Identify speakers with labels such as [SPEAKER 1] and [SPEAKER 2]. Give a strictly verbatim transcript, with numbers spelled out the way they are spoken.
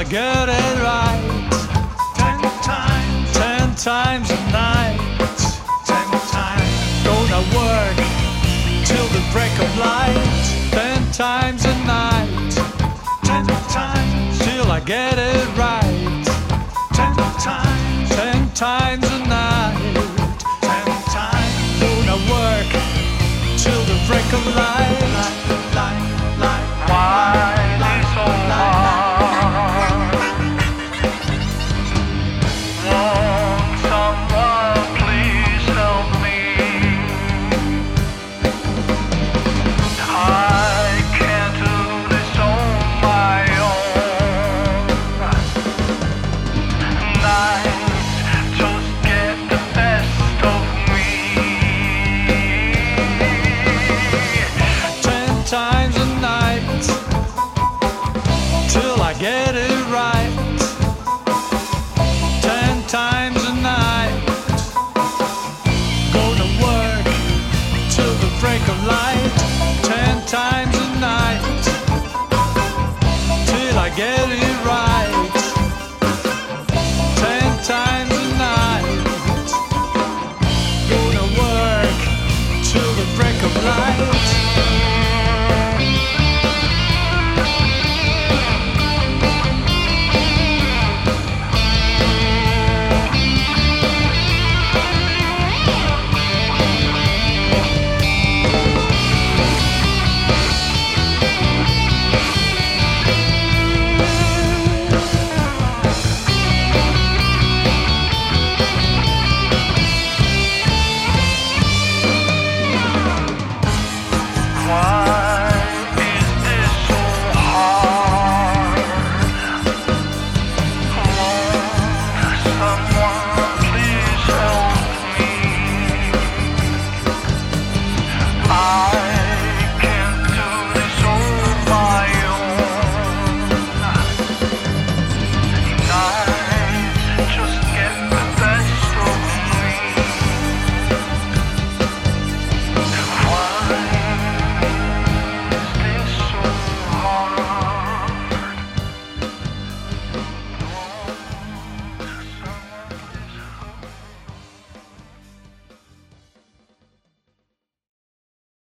[SPEAKER 1] get it right.
[SPEAKER 2] Ten times,
[SPEAKER 1] Ten times a night.
[SPEAKER 2] ten times,
[SPEAKER 1] Gonna work till the break of light. Ten times a night.
[SPEAKER 2] ten times,
[SPEAKER 1] Till I get it right.
[SPEAKER 2] ten times,
[SPEAKER 1] Ten times a night.
[SPEAKER 2] ten times.
[SPEAKER 1] Gonna work till the break of light.
[SPEAKER 2] Why be so hard? Won't someone please help me? I can't do this on my own. Nights just get the best of me.
[SPEAKER 1] Ten times a night. Till I get it right. Ten times a night. Gonna work till the break of light. Ten times a night. Till I get it right.